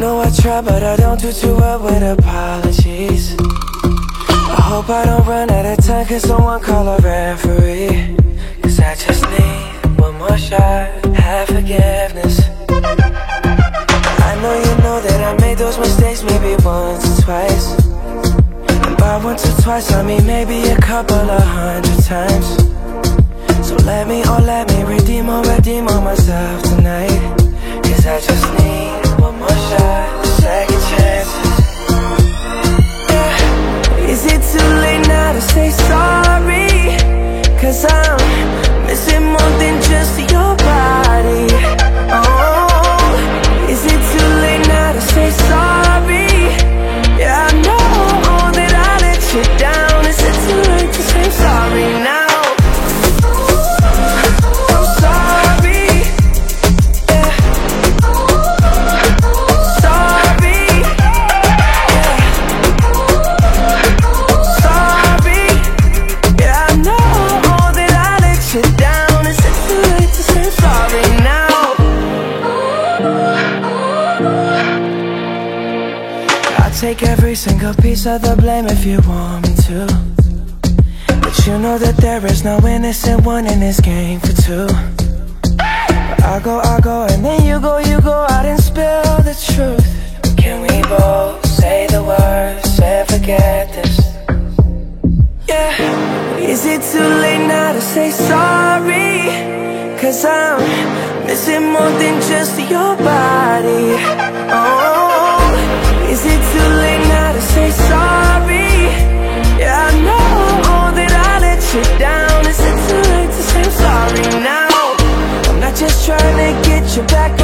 know I try, but I don't do too well with apologies. I hope I don't run out of time, can someone call a referee? Cause I just need one more shot, have forgiveness. I know you know that I made those mistakes maybe once or twice. And by once or twice I mean maybe a couple of 100 times. So let me redeem on myself tonight. Cause I just need one more shot, second chances. Yeah. Is it too late now to say sorry? Cause I'm missing more than just your body. Oh, is it too late now to say sorry? Yeah, I know that I let you down. Is it too late to say sorry now? Take every single piece of the blame if you want me to. But you know that there is no innocent one in this game for two. But I go, and then you go out and spill the truth. Can we both say the words and forget this? Yeah. Is it too late now to say sorry? Cause I'm missing more than just your body. Oh, is it too late now to say sorry? Yeah, I know that I let you down. Is it too late to say sorry now? I'm not just trying to get you back